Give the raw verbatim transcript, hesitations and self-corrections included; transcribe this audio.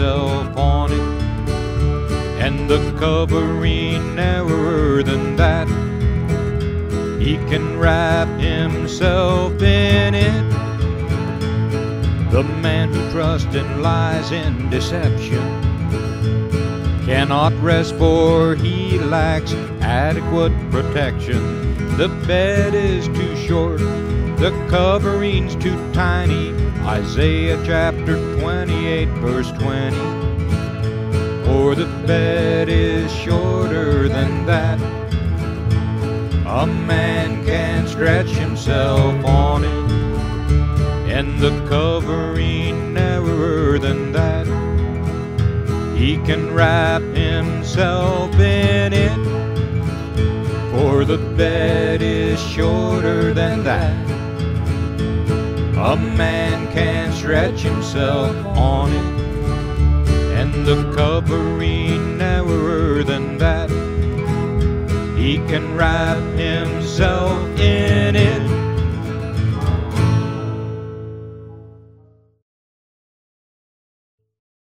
himself on it, and the covering narrower than that. He can wrap himself in it. The man who trusts in lies and deception cannot rest, for he lacks adequate protection. The bed is too short, the covering's too tiny. Isaiah chapter twenty-eight verse twenty. For the bed is shorter than that. A man can stretch himself on it, and the covering narrower than that. He can wrap himself in it, for the bed is shorter than that. A man can stretch himself on it, and the covering narrower than that. He can wrap himself